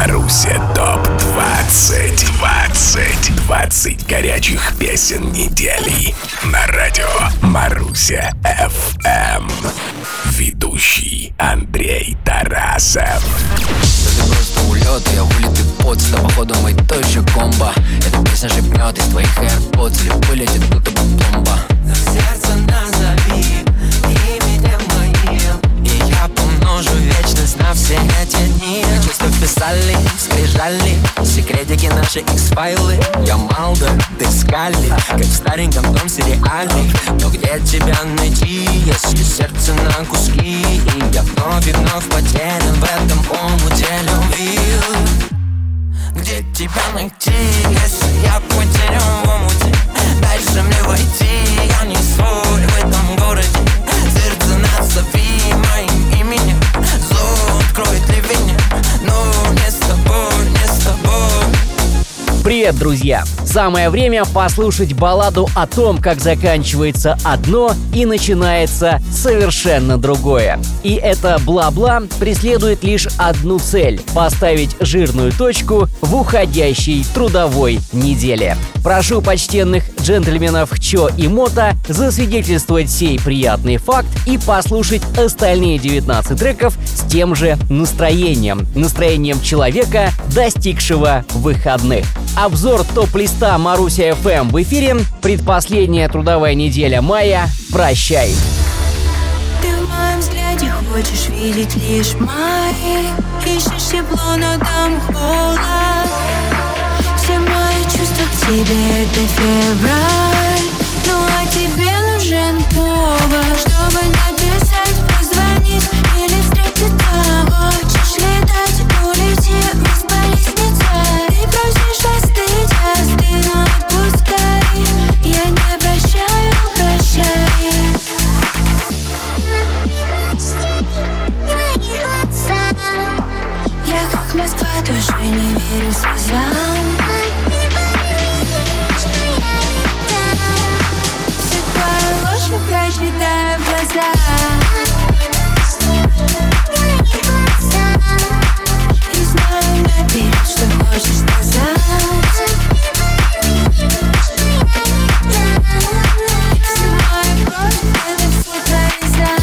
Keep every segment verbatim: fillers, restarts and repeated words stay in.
Маруся топ двадцать. двадцать. двадцать горячих песен недели. На радио Маруся эф эм. Ведущий Андрей Тарасов. Ты просто улет, я вылитый пот. Да походу мой тоже комбо. Эта песня шепнет из твоих AirPods. Или вылетит будто бы бомба. На сердце назови именем моим, и я помножу вечность на все эти дни. Чувства вписали, скрижали секретики наши X-файлы. Я Малдо, ты Скалли, как в стареньком том сериале. Но где тебя найти, если сердце на куски? И я вновь и вновь потерян в этом омуте любви. Где тебя найти, если я потерян в омуте? Дальше мне войти, я не свой в этом городе. Сердце назови моим именем, зло откроет ливень, но не с тобой, не с тобой. Привет, друзья! Самое время послушать балладу о том, как заканчивается одно и начинается совершенно другое. И это бла-бла преследует лишь одну цель – поставить жирную точку в уходящей трудовой неделе. Прошу почтенных джентльменов Чо и Мото засвидетельствовать сей приятный факт и послушать остальные девятнадцать треков с тем же настроением. Настроением человека, достигшего выходных. Обзор топ-листа Маруся эф эм в эфире. Предпоследняя трудовая неделя мая. Прощай. Ты в моем взгляде хочешь видеть лишь май. Ищешь тепло, но там холод. Все мои чувства к тебе — это февраль. Ну а тебе нужен повод, чтобы написать, позвонить или встретиться. Хочешь летать, улети вниз по лестнице. Ты просишь остыть, остынь, но отпускай. Я не прощаю, прощай. Я как Москва, тоже не верю слезам. Все твои ложь прочитаю в глаза. И знаю наперед, что хочешь сказать. Все мои кровь, это все твои за.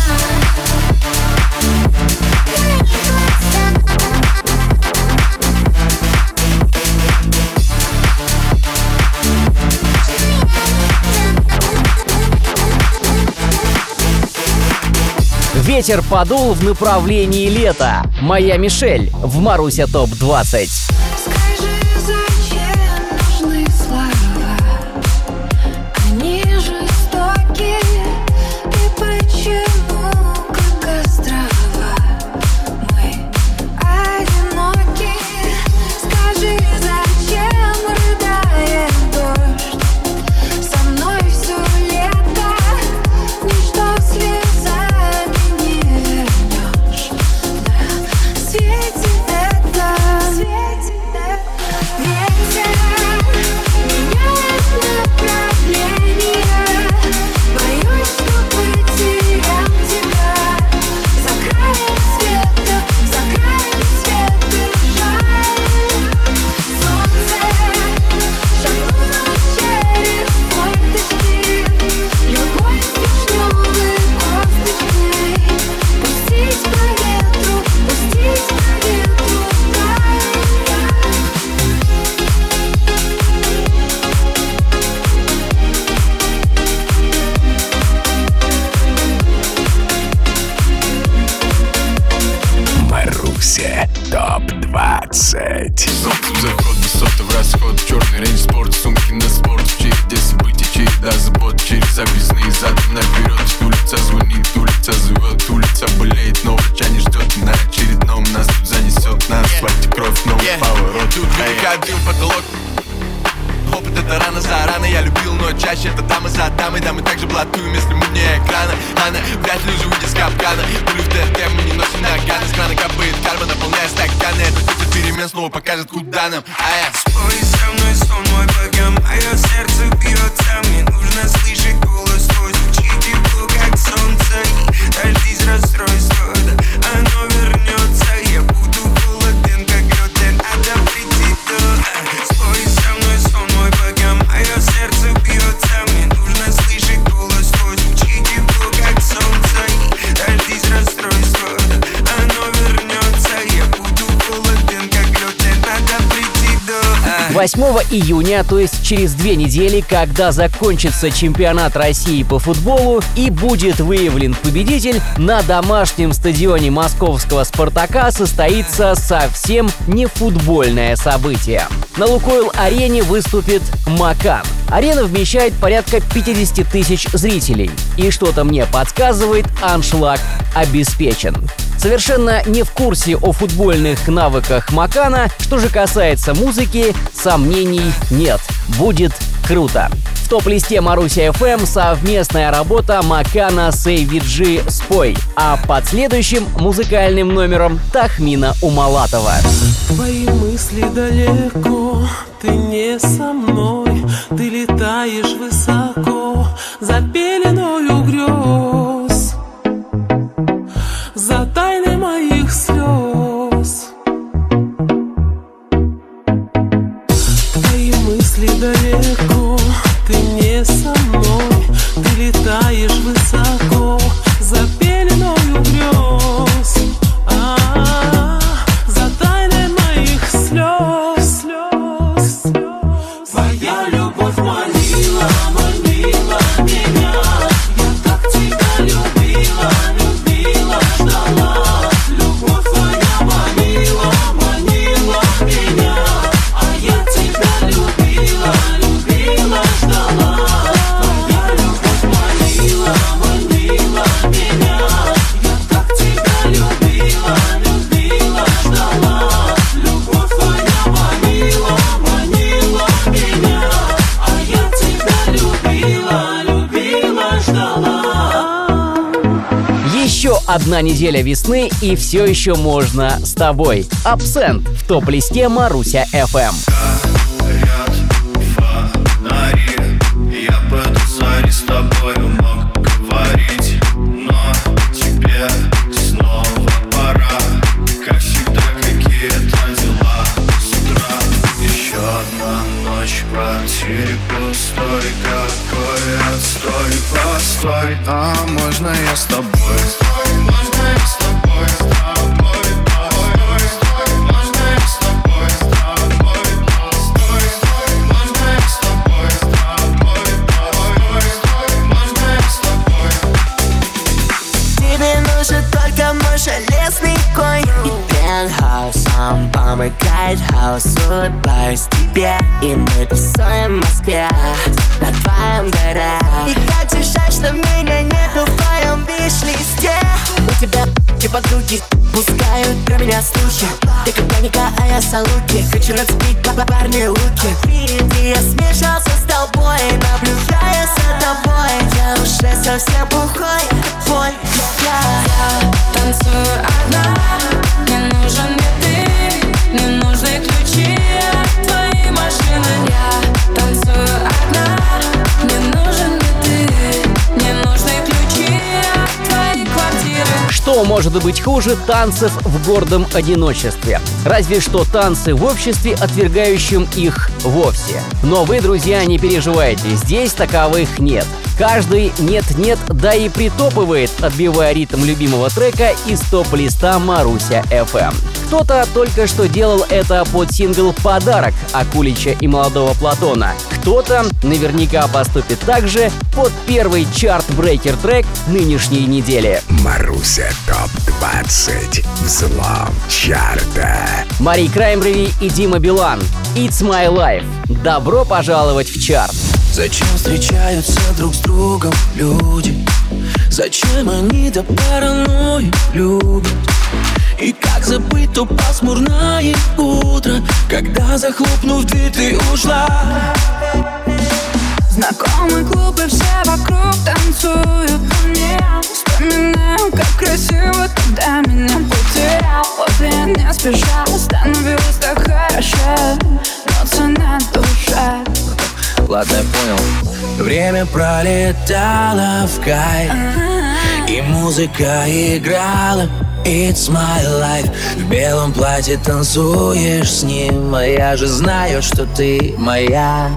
Ветер подул в направлении лета. Моя Мишель в Маруся топ двадцать. Скажи, зачем нужны слова? Они жестоки. И почему, как острова, мы одиноки? Скажи, зачем рыдает дождь? Со мной все лето, ничто слезами не вернешь. На свете это, свете это. Ветер меняет направление. Боюсь, что потерял тебя. За краем света, за краем света жаль. Солнце шагнуло через форточки. Любовь вишневой косточкой. Пустить по ветру, пустить по ветру дай. Маруся топ двадцать. Солнце в заход, высоты в расход. Черный рейндж спорт, сумки на спорт. В череде событий, череда забот. Через объездные задом наперед. Улица звонит, улица зовет. Улица болеет, но врача не ждет. На очередном нас тут занесет. На асфальте кровь, новый yeah. поворот. Тут велика дым, потолок. Опыт это рано за рано. Я любил, но чаще это дамы за дамой. Да мы также блатуем, если мы не экрана. Она вряд ли уже выйдет с капкана. Пулю в ТНТ мы не носим наганы. С крана капает карма, наполняя стаканы. Это кто-то перемен снова покажет, куда нам. А я спой со мной сон мой, пока мое сердце бьется. Мне нужно слышать голос твой. Звучит тепло, как солнце. И дождись расстройства, да оно вернется. Я буду холоден, как лед. восьмого июня, то есть через две недели, когда закончится чемпионат России по футболу и будет выявлен победитель, на домашнем стадионе московского «Спартака» состоится совсем не футбольное событие. На «Лукойл-арене» выступит «Макан». Арена вмещает порядка пятьдесят тысяч зрителей. И что-то мне подсказывает, аншлаг обеспечен. Совершенно не в курсе о футбольных навыках Макана. Что же касается музыки, сомнений нет. Будет круто. В топ-листе Маруся эф эм совместная работа Макана с эй ви джи «Спой», а под следующим музыкальным номером Тахмина Умалатова. Твои мысли далеко, ты не со мной, ты летаешь высоко за пеленою грез, за тайной моих слез. Твои мысли далеко, ты не со мной, ты летаешь высоко за пеленою грез, а за тайной моих слез, слез, слез. Твоя любовь манила, манила меня. Я так тебя любила, любила, ждала. Любовь твоя манила, манила меня. А я тебя любила, любила, ждала. Твоя любовь манила, манила меня. Я так тебя любила, любила, ждала. Любовь твоя манила, манила меня. А я тебя любила, любила, ждала. Еще одна неделя весны, и все еще можно с тобой. Абсент в топ-листе Маруся эф эм. Горят фонари, я по этой заре с тобою мог говорить, но тебе снова пора. Как всегда, какие-то дела с утра. Еще одна ночь в квартире пустой. Какой отстой, постой. А можно я с тобой? Можно я с тобой, с тобой, постой. Можно я с тобой, с тобой, постой. Можно я с тобой, с тобой, постой. Можно я с тобой. Тебе нужен только мой железный конь и пентхаусом помыкает хаос. Улыбаюсь тебе, и мы тусуем в Москве на твоем горе. И как же жаль, что меня нету в твоем виш-листе. У тебя и подруги пускают про меня слухи. Ты как паника, а я салуки. Хочу нацепить парни луки. Впереди я смешался с тобой, наблюдая за тобой. Я уже совсем бухой, твой я. Я танцую одна, не нужен мне ты, не нужны ключи от твоей машины. Я танцую одна, не нужен мне ты, не нужны ключи от твоей квартиры. Что может быть хуже танцев в гордом одиночестве? Разве что танцы в обществе, отвергающем их вовсе. Но вы, друзья, не переживайте, здесь таковых нет. Каждый нет-нет, да и притопывает, отбивая ритм любимого трека из топ-листа Маруся эф эм. Кто-то только что делал это под сингл «Подарок» Акулича и Молодого Платона. Кто-то наверняка поступит так же под первый чарт-брейкер трек нынешней недели. Маруся топ двадцать. Взлом чарта. Мари Краймбрери и Дима Билан. It's My Life. Добро пожаловать в чарт. Зачем встречаются друг с другом люди? Зачем они до паранойи любят? И как забыть то пасмурное утро, когда, захлопнув дверь, ты ушла? Знакомый клуб и все вокруг танцуют по мне. Вспоминаю, как красиво тогда меня потерял. Вот я не спеша, становилось так хорошо, но цена душа. Ладно, я понял. Время пролетало в кайф, и музыка играла. It's my life. В белом платье танцуешь с ним, а я же знаю, что ты моя.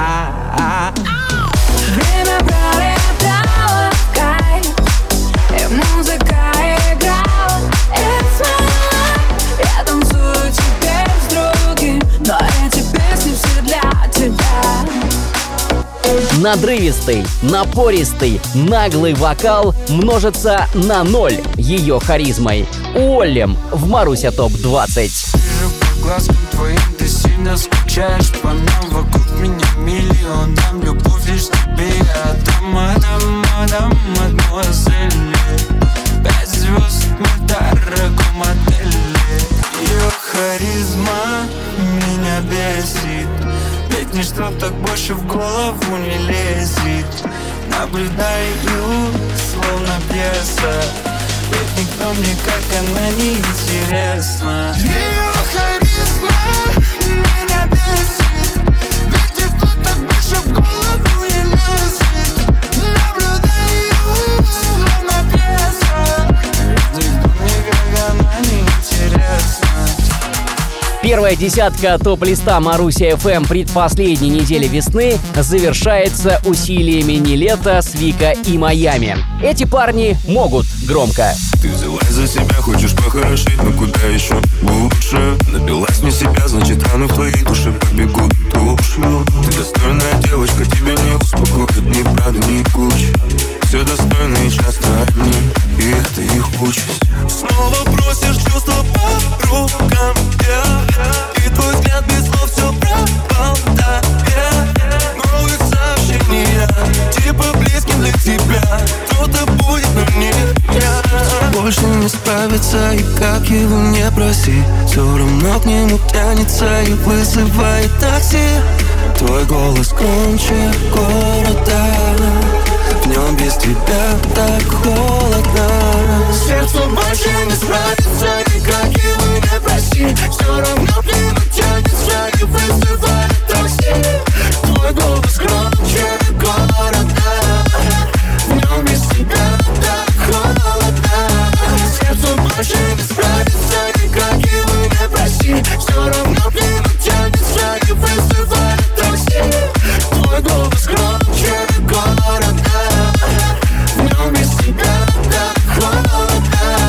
Время пролетало в кайф, и музыка играла. It's my life. Я танцую теперь с другим, но эти песни все надрывистый, напористый, наглый вокал множится на ноль ее харизмой. Уоллем в Маруся топ двадцать. Вижу по глазкам твоим, ты сильно скучаешь по нам. Вокруг меня миллионам, любовь лишь тебе я дам, дам, дам, мадемуазель. Пять звезд в дорогом отеле. Ее харизма меня бесит, ведь ничто так больше в голову не лезет. Наблюдаю, словно пьеса, ведь никто мне, как она, не интересна. Ее харизма меня бесит, ведь ничто так больше в голову не лезет. Наблюдаю, словно пьеса, ведь никто мне, как она, не интересна. Первая десятка топ-листа Маруся эф эм предпоследней недели весны завершается усилиями Нилетто, Свика и Майами. Эти парни могут громко. Ты взялась за себя, хочешь похорошеть, но куда еще лучше? Напилась не себя, значит раны в твоей душе побегут тушью. Ты достойная девочка, тебя не успокоит ни правда, ни куча. Все достойно и часто одни, и это их участь. Снова просишь чувства по рукам, yeah. И твой взгляд без слов все пропал, да, yeah. Новые сообщения, типа близким для тебя. Кто-то будет, но не я. Больше не справится, и как его не проси, все равно к нему тянется и вызывает такси. Твой голос громче города, в нем без тебя так холодно. Сердцу больше не справится, и как его не проси, все равно к нему тянется и вызывает такси. Твой голос громче города, в нем без тебя так холодно. Сердцу больше не справится, и как его не проси, все равно к нему тянется и вызывает такси. Твой голос громче города, в нем без тебя так холодно.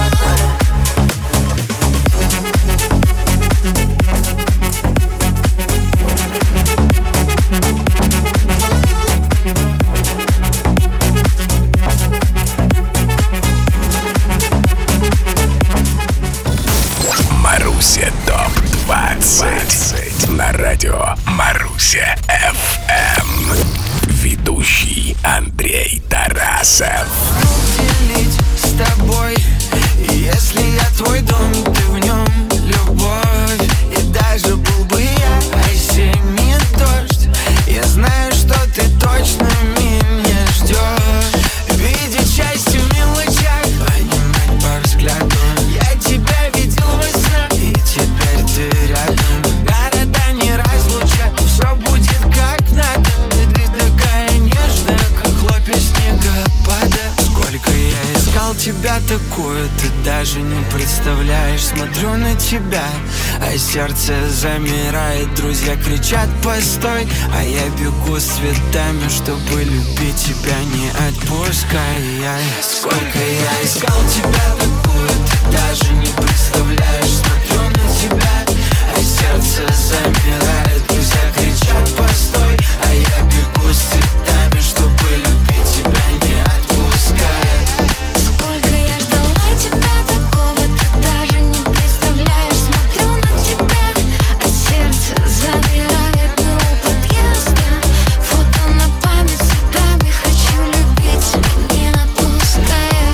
Маруся топ двадцать на радио Маруся эф эм. Ведущий Андрей Тарасов. Делить с тобой, если я твой дом, ты в нем любовь. И даже был бы я осенний дождь, я знаю, что ты точно меня ждешь. Видеть счастье в мелочах, понимать по взгляду. Я тебя видел во снах, и теперь ты рядом. Города не разлучат, все будет как надо. Ты такая нежная, как хлопья снегопада. Сколько я искал тебя такую, ты даже не представляешь. Смотрю на тебя, а сердце замирает. Друзья кричат постой, а я бегу с цветами, чтобы любить тебя, не отпуская. Сколько я искал тебя такую, ты даже не представляешь. Смотрю на тебя, а сердце замирает. Друзья кричат постой, а я бегу с цветами, чтобы любить тебя, не отпуская. Сколько я ждала тебя такого, ты даже не представляешь. Смотрю на тебя, а сердце замирает. Мы у подъезда, фото на память цветами. Хочу любить тебя, не отпуская.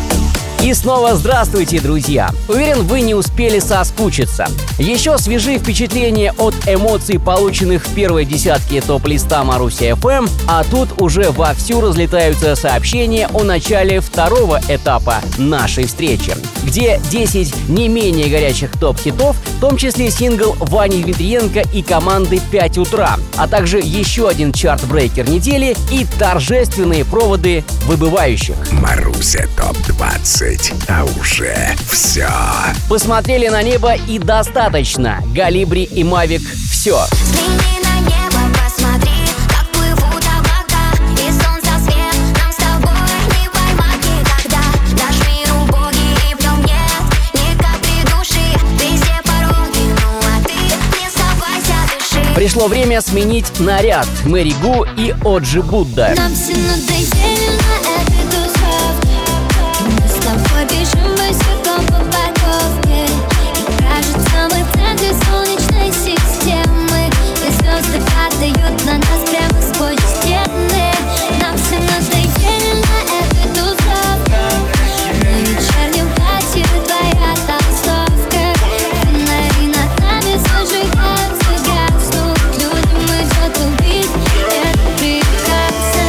И снова здравствуйте, друзья! Уверен, вы не успели соскучиться. Еще свежи впечатления от эмоций, полученных в первой десятке топ-листа Маруся эф эм, а тут уже вовсю разлетаются сообщения о начале второго этапа нашей встречи, где десять не менее горячих топ-хитов, в том числе сингл Вани Дмитриенко и команды «пять утра», а также еще один чарт-брейкер недели и торжественные проводы выбывающих. Маруся топ двадцать, а уже все. Посмотрели на небо и достаточно. Галибри и Мавик — все. Взгляни на небо, посмотри, как плывут облака. И солнце свет нам с тобой не поймать никогда. Наш мир убогий и в нем нет ни капли души. Везде пороги, ну а ты не сдавайся, дыши. Пришло время сменить наряд. Мэри Гу и Оджи Будда. Нам все надоели на этой тусовке. Мы с тобой бежим босиком по парковке. И кажется, мы в центре солнечной системы. И звезды падают на нас прямо сквозь стены. Нам все надоели на этой тусовке. На вечернем платье твоя толстовка. Фонари над нами зажигаются, гаснут. Людям идет убить, это прекрасно.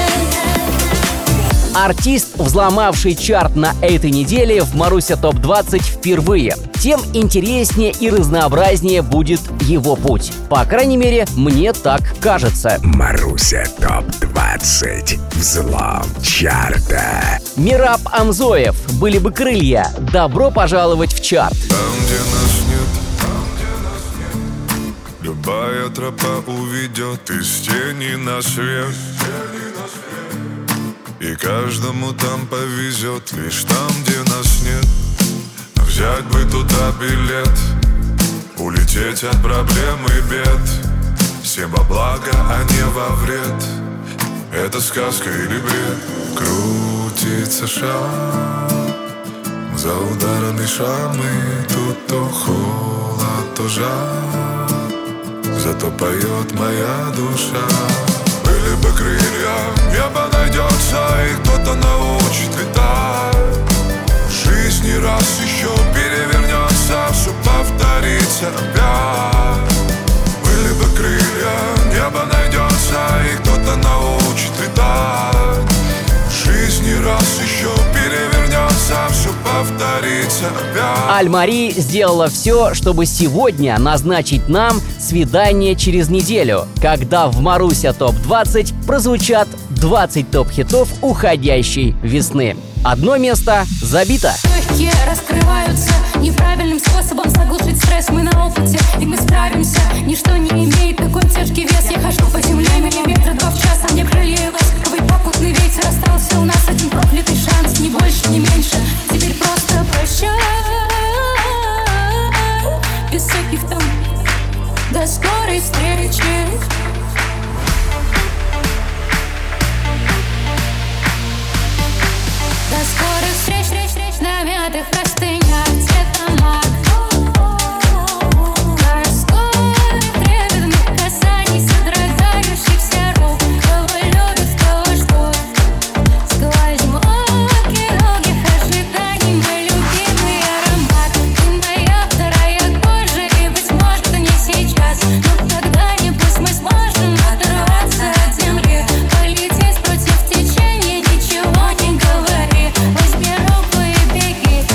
Артист, взломавший чарт на этой неделе в Маруся топ двадцать впервые. Тем интереснее и разнообразнее будет его путь. По крайней мере, мне так кажется. Маруся топ двадцать. Взлом чарта. Мераб Амзоев, «Были бы крылья». Добро пожаловать в чарт. Там, где нас нет, там, где нас нет, любая тропа уведет из тени на свет. И каждому там повезет, лишь там, где нас нет. Взять бы туда билет, улететь от проблем и бед. Всем во благо, а не во вред. Это сказка или бред? Крутится шар, за ударами шрамы. Тут то холод, то жар, зато поет моя душа. Были бы крылья, небо найдется, и кто-то научит летать. Жизнь не раз еще перевернется, все повторится опять. Были бы крылья, небо найдется, и кто-то научит летать. Жизнь не раз еще перевернется, все повторится опять. Аль-Мари сделала все, чтобы сегодня назначить нам свидание через неделю, когда в Маруся топ двадцать прозвучат двадцать топ-хитов уходящей весны. Одно место забито. Легкие раскрываются неправильным способом заглушить стресс. Мы на опыте, и мы справимся. Ничто не имеет такой тяжкий вес. Я хожу по земле миллиметра два в час, а мне крылья ласковый попутный ветер. Остался у нас один проклятый шанс, ни больше, ни меньше. Теперь просто прощай, без всяких там до скорой встречи. До скорых встреч, встреч, встреч на мятых простынях цвета мак. До скорых трепетных касаний, содрогающихся рук. Кого любит, кого ждут сквозь муки долгих ожиданий. Мой любимый аромат, ты моя вторая кожа. И, быть может, не сейчас, но когда-нибудь мы сможем оторваться от земли, полететь против течения, ничего не говори. Возьми руку и беги.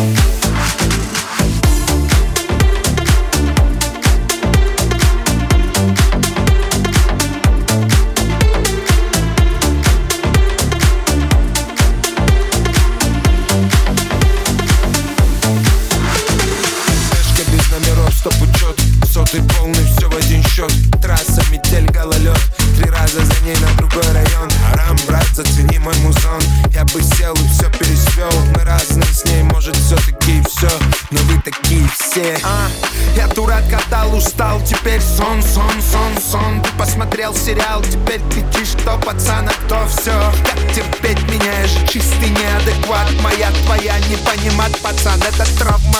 Флешка без номеров, стоп учет. Сотый полный, все в один счет. Трасса, метель, гололед. Три раза за ней на другой район. Арам, брат, зацени мой музон. Я бы сел и все пересвел. Мы разные с ней, может все-таки и все. Но вы такие все. А, я дурак, отдал, устал. Теперь сон, сон, сон, сон. Ты посмотрел сериал, теперь кричишь, кто пацан, а кто все. Как терпеть меня, я же чистый неадекват. Моя, твоя, не понимать, пацан, это травма.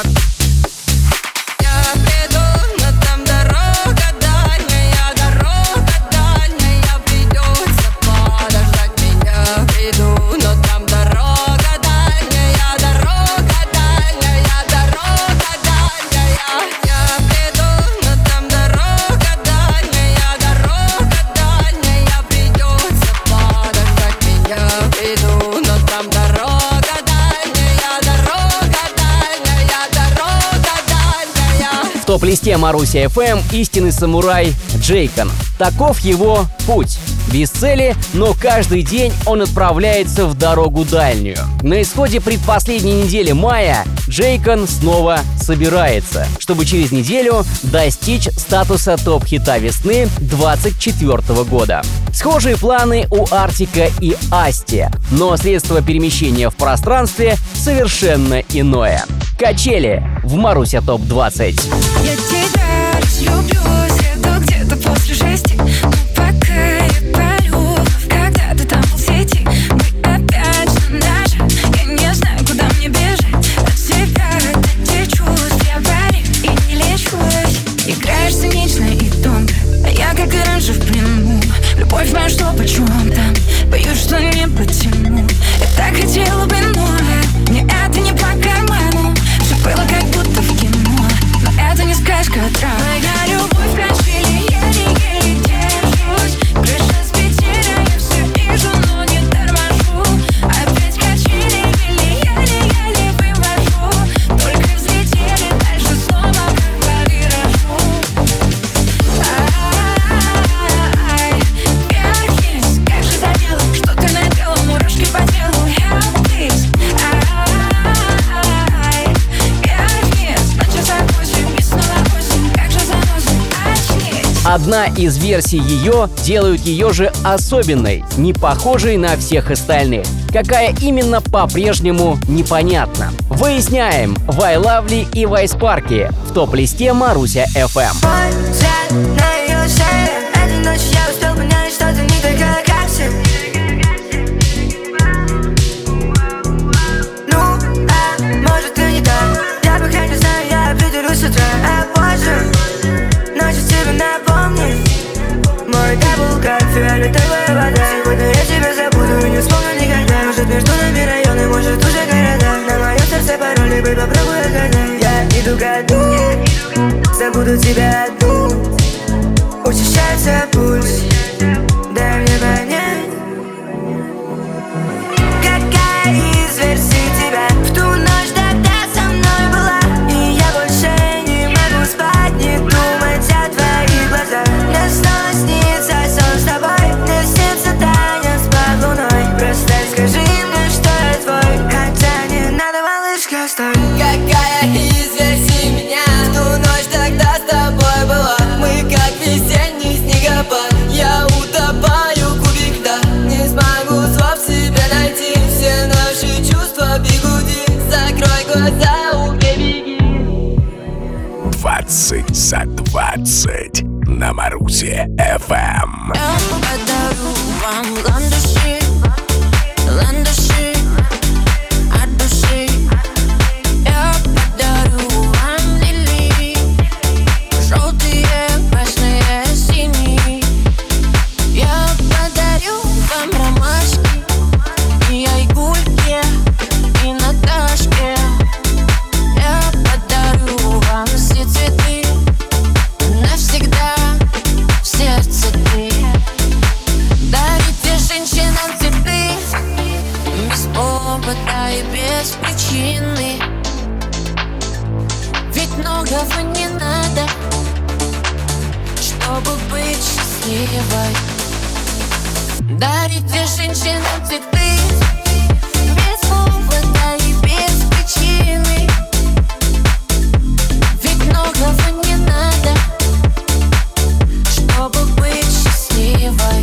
Я приду, но там дорога дальняя, дорога дальняя. Придется подождать меня. Приду, но там дорога дальняя, дорога дальняя, дорога дальняя. Я приду, но там дорога дальняя, дорога дальняя. Придется подождать меня. Приду, но там дорога дальняя, дорога дальняя, дорога дальняя. В топ-листе Маруся эф эм истинный самурай Джейкон. Таков его путь. Без цели, но каждый день он отправляется в дорогу дальнюю. На исходе предпоследней недели мая Джейкон снова собирается, чтобы через неделю достичь статуса топ-хита весны двадцать четвёртого года. Схожие планы у Артика и Асти, но средство перемещения в пространстве совершенно иное. Качели в Маруся топ двадцать. Я тебя люблю, сяду где-то после шести. Играешь цинично и тонко, а я, как и раньше, в плену. Любовь моя, что почем-то, боюсь, что не потяну. Я так хотела бы, но мне это не по карману. Все было как будто в кино, но это не сказка, а драма. Моя любовь качели, еле-еле держусь. Крыша с петель, я все вижу, но не торможу. Опять качели, еле-еле-еле вывожу. Только взлетели, дальше снова как по виражу. Ай, вверх есть, как же задела, что ты наделал, мурашки по телу. Help please. Ай, вверх есть, ночью за восемь и снова восемь, как же заносит, очнись. Одна из версий ее делают ее же особенной, не похожей на всех остальных. Какая именно, по-прежнему непонятно. Выясняем в iLovely и в iSparky в топ-листе Маруся эф эм. Взгляд на ее шею. Этой ночью я успел понять, что ты не такая, как все. Ну, а может и не так. Я пока не знаю, я определюсь с утра. А позже ночью тебе напомнит. Мой дабл кап, фиолетовая вода. Сегодня я тебя забуду и не вспомню никогда. Может между нами районы, может уже города. На моем сердце пароли, быть попробуй отгадать. Я иду ко дну, забуду тебя одну. Учащается пульс, дай мне понять. Какая из версий тебя в ту ночь тогда со мной была? И я больше не могу спать, не думать о твоих глазах. Мне снова снится сон с тобой, мне снится танец под луной. Просто скажи мне, что я твой, хотя не надо, малышка, стой. Какая из версий меня в ту ночь тогда с тобой была? Мы как весенний снегопад, я утопаю в кубе льда. Не смогу слов себе найти, все наши чувства бегуди. Закрой глаза, убей, беги. двадцать за двадцать на Марусе эф эм. Я подарю вам ландыши, ландыши от души. Я подарю вам лилии, желтые, красные, синие. Я подарю вам ромашки и айгульки, и Наташке. Я подарю вам все цветы, навсегда в сердце ты. Дарите женщинам цветы без повода и без причины. Ведь многого не надо, чтобы быть счастливой. Дарите женщинам цветы без повода и без причины. Ведь многого не надо, чтобы быть счастливой.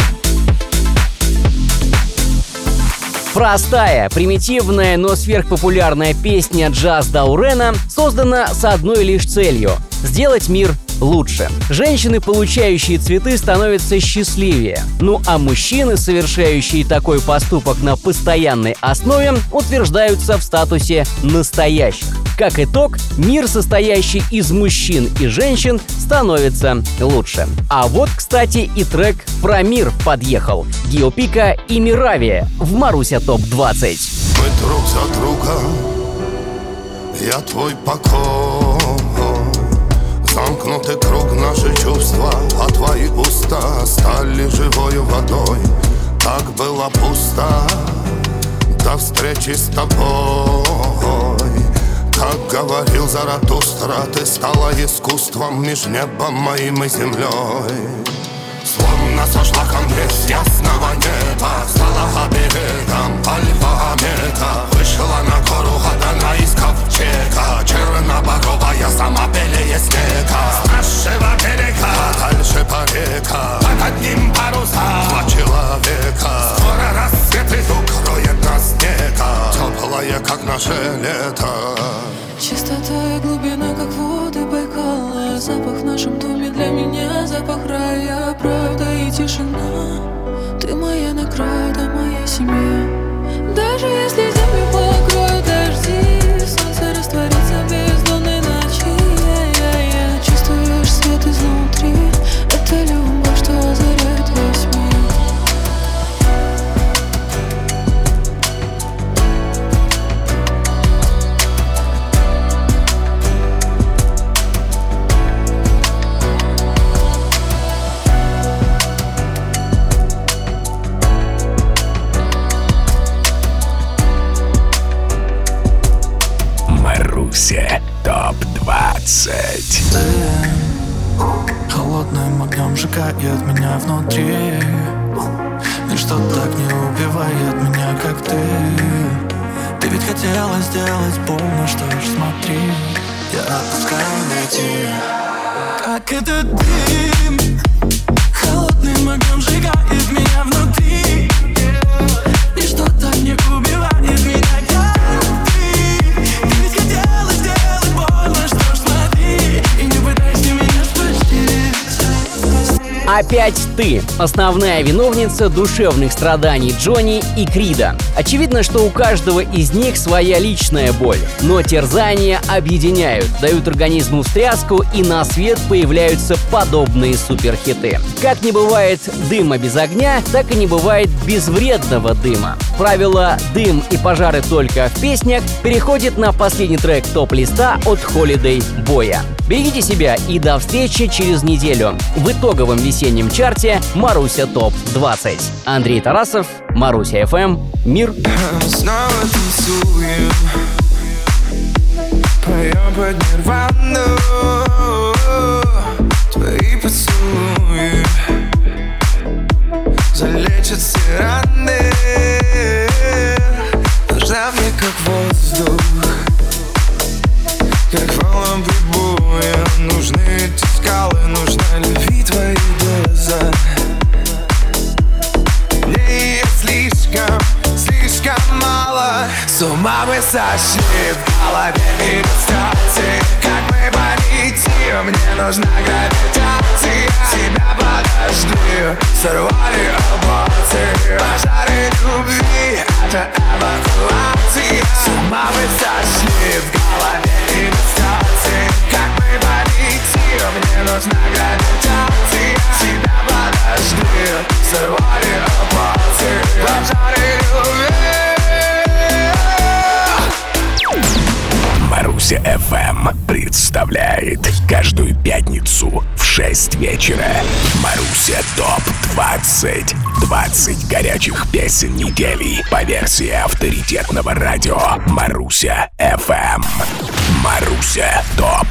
Простая, примитивная, но сверхпопулярная песня Джаз Даурена создана с одной лишь целью – сделать мир лучше. Женщины, получающие цветы, становятся счастливее. Ну а мужчины, совершающие такой поступок на постоянной основе, утверждаются в статусе настоящих. Как итог, мир, состоящий из мужчин и женщин, становится лучше. А вот, кстати, и трек про мир подъехал. Гио Пика и Миравия в Маруся топ двадцать. Мы друг за друга, я твой покой. Замкнутый круг, наши чувства, а твои уста стали живою водой. Так было пусто до встречи с тобой. Как говорил Заратустра, ты стала искусством меж небом моим и землей. Словно сошла ко мне с ясного неба, стала берегом альфа-омега. Вышла на гору Гадана из ковчега, черноборовая, сама белее снега. С нашего берега, дальше по река, под одним парусом два человека. Скоро рассвет из укроет нас снега, теплое, как наше лето. Чистота и глубина, как воды Байкала. Запах в нашем доме для меня запах рая. Правда и тишина, ты моя награда, моя семья. Даже если землю покроют дожди, солнце растворится в бездонной ночи. Я-я-я. Чувствуешь свет холодным огнем сжигает меня внутри. Ничто так не убивает меня, как ты. Ты ведь хотела сделать больно, что ж, смотри, я отпускаю найти. Как этот дым холодным огнем сжигает меня внутри. Ничто так не убивает меня, как ты. Ты ведь хотела сделать больно, что ж, смотри, и не пытайся меня спасти. Опять ты – основная виновница душевных страданий Джонни и Крида. Очевидно, что у каждого из них своя личная боль, но терзания объединяют, дают организму встряску, и на свет появляются подобные суперхиты. Как не бывает дыма без огня, так и не бывает безвредного дыма. Правило «дым и пожары только в песнях» переходит на последний трек топ-листа от Holiday Boy. Берегите себя и до встречи через неделю в итоговом весеннем чарте Маруся топ двадцать. Андрей Тарасов, Маруся эф эм, Мир. Снова танцуем, поем под нирвану. Твои поцелуи залечат все раны. Нужна мне как воздух, как волнам прибоя. Нужны эти скалы, нужна любви твоя доза. Мне ее слишком, слишком мало. С ума мы сошли, в голове иллюстрации. Как мы полетим, мне нужна гравитация. Тебя подожди, сорвали эмоции. Пожары любви, это эвакуация. С ума мы сошли, в голове иллюстрации. Как мы полетим, мне нужна гравитация. Тебя подожди, сорвали эмоции. Пожары любви. Маруся эф эм представляет каждую пятницу в шесть вечера Маруся топ двадцать. двадцать горячих песен недели по версии авторитетного радио Маруся эф эм. Маруся топ